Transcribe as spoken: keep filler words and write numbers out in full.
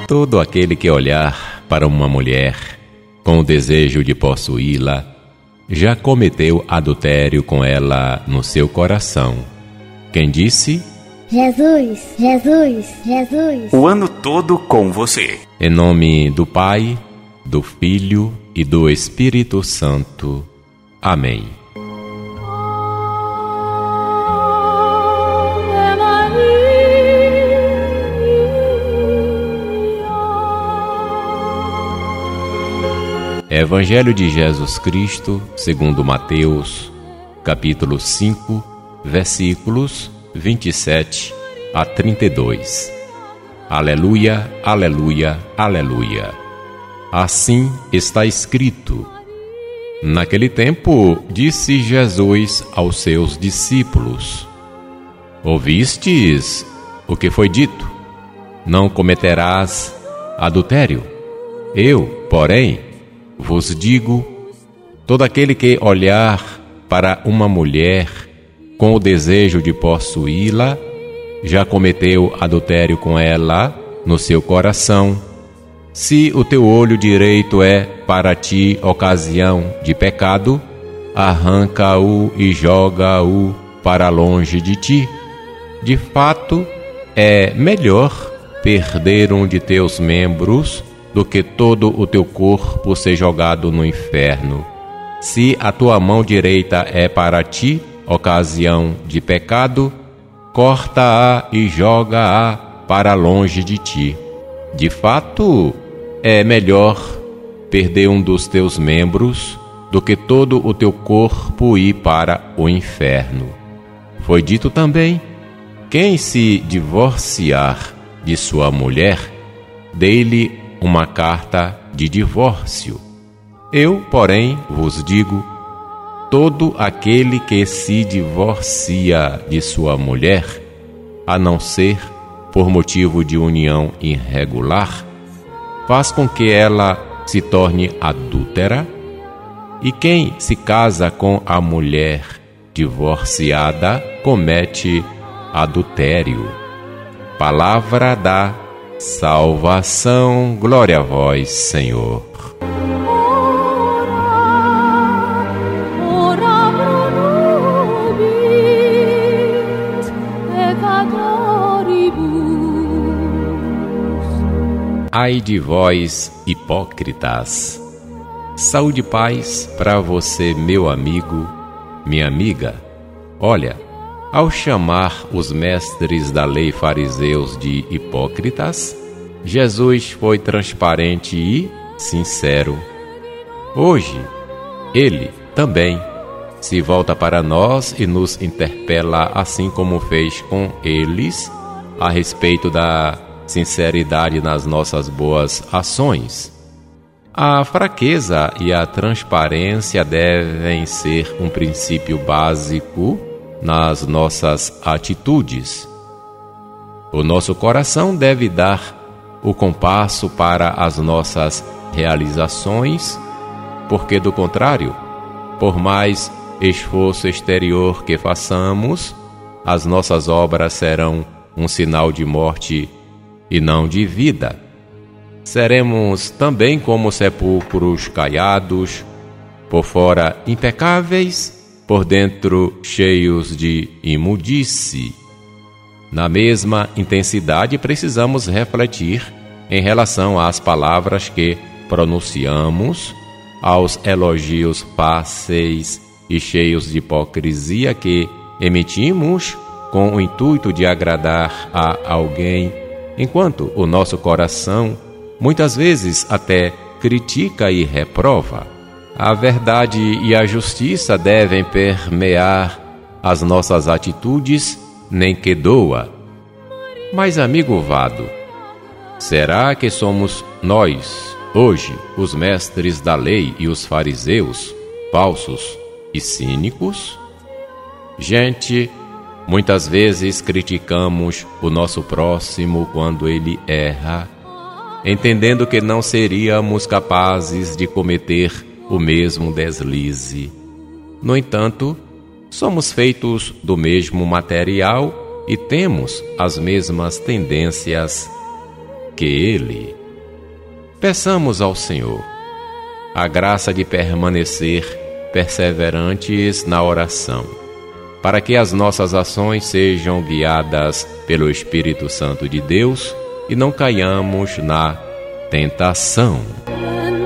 Todo aquele que olhar para uma mulher com o desejo de possuí-la, já cometeu adultério com ela no seu coração. Quem disse? Jesus, Jesus, Jesus. O ano todo com você. Em nome do Pai, do Filho e do Espírito Santo. Amém. Evangelho de Jesus Cristo, segundo Mateus, capítulo cinco, versículos vinte e sete a trinta e dois. Aleluia, aleluia, aleluia. Assim está escrito. Naquele tempo, disse Jesus aos seus discípulos: Ouvistes o que foi dito? Não cometerás adultério. Eu, porém, vos digo, todo aquele que olhar para uma mulher com o desejo de possuí-la, já cometeu adultério com ela no seu coração. Se o teu olho direito é para ti ocasião de pecado, arranca-o e joga-o para longe de ti. De fato, é melhor perder um de teus membros do que todo o teu corpo ser jogado no inferno. Se a tua mão direita é para ti ocasião de pecado, corta-a e joga-a para longe de ti. De fato, é melhor perder um dos teus membros do que todo o teu corpo ir para o inferno. Foi dito também: quem se divorciar de sua mulher, dê-lhe uma carta de divórcio. Eu, porém, vos digo, todo aquele que se divorcia de sua mulher, a não ser por motivo de união irregular, faz com que ela se torne adúltera, e quem se casa com a mulher divorciada comete adultério. Palavra da salvação. Glória a vós, Senhor. Ai de vós, hipócritas! Saúde e paz para você, meu amigo, minha amiga. Olha, ao chamar os mestres da lei fariseus de hipócritas, Jesus foi transparente e sincero. Hoje, Ele também se volta para nós e nos interpela, assim como fez com eles, a respeito da sinceridade nas nossas boas ações. A fraqueza e a transparência devem ser um princípio básico nas nossas atitudes. O nosso coração deve dar o compasso para as nossas realizações, porque do contrário, por mais esforço exterior que façamos, as nossas obras serão um sinal de morte e não de vida. Seremos também como sepulcros caiados, por fora impecáveis, por dentro cheios de imundície. Na mesma intensidade, precisamos refletir em relação às palavras que pronunciamos, aos elogios fáceis e cheios de hipocrisia que emitimos com o intuito de agradar a alguém, enquanto o nosso coração muitas vezes até critica e reprova. A verdade e a justiça devem permear as nossas atitudes, nem que doa. Mas, amigo Vado, será que somos nós, hoje, os mestres da lei e os fariseus, falsos e cínicos? Gente, muitas vezes criticamos o nosso próximo quando ele erra, entendendo que não seríamos capazes de cometer o mesmo deslize. No entanto, somos feitos do mesmo material e temos as mesmas tendências que ele. Peçamos ao Senhor a graça de permanecer perseverantes na oração, para que as nossas ações sejam guiadas pelo Espírito Santo de Deus e não caiamos na tentação.